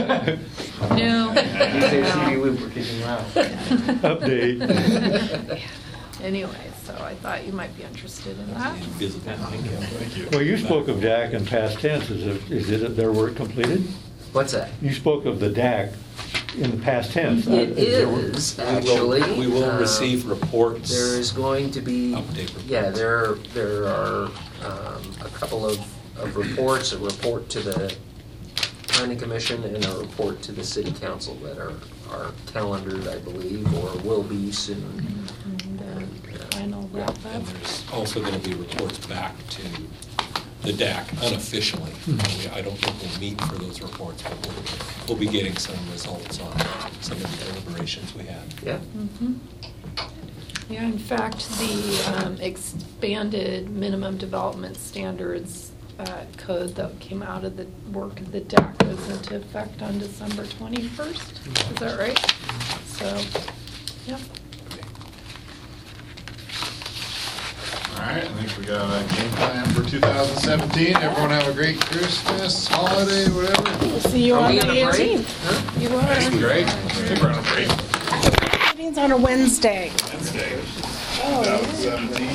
No. You say C V Loop, we're keeping you out. Update. Anyway, so I thought you might be interested in that. Well, you spoke of D A C in past tense. Is it, is it their work completed? What's that? You spoke of the D A C in the past tense. It there work- is, We will- actually. We will Uh, receive reports. There is going to be, Update reports. yeah, there, there are um, a couple of, of reports, a report to the planning commission and a report to the city council that are, are calendared, I believe, or will be soon. And, uh, And, uh, Final yeah, wrap up. And there's also going to be reports back to the D A C unofficially. Hmm. I don't think we'll meet for those reports, but we'll, we'll be getting some results on some of the deliberations we had. Yeah. Mhm. Yeah, in fact, the um, expanded minimum development standards uh, code that came out of the work of the D A C goes into effect on December twenty-first. Is that right? So, yeah. All right, I think we got a game plan for two thousand seventeen. Everyone have a great Christmas, holiday, whatever. We'll see you Are on we the on a break? eighteenth. Huh? You That's are. great. I think we're on a break. Meeting's on a Wednesday. Wednesday. Oh, two thousand seventeen.